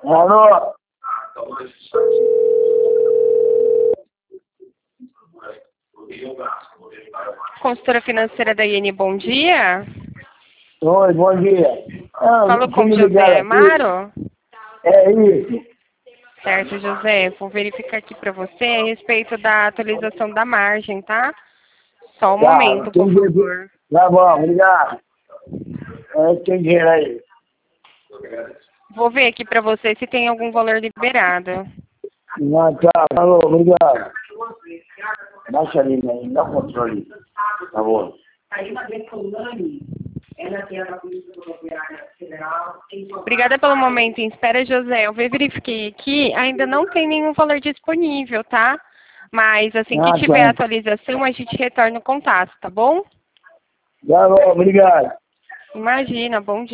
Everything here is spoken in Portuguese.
Alô? Consultora financeira da IN, bom dia. Oi, bom dia. Falo com José Amaro. É isso. Certo, José. Vou verificar aqui para você a respeito da atualização da margem, tá? Só um momento, por favor. Tá bom, obrigado. Tem dinheiro aí. Vou ver aqui para você se tem algum valor liberado. Não, tá, falou, obrigado. Baixa ali, né? Dá controle. Tá bom. Obrigada pelo momento em espera, José. Eu verifiquei aqui, ainda não tem nenhum valor disponível, tá? Mas assim que tiver Tá. atualização, a gente retorna o contato, tá bom? Tá bom, obrigado. Imagina, bom dia.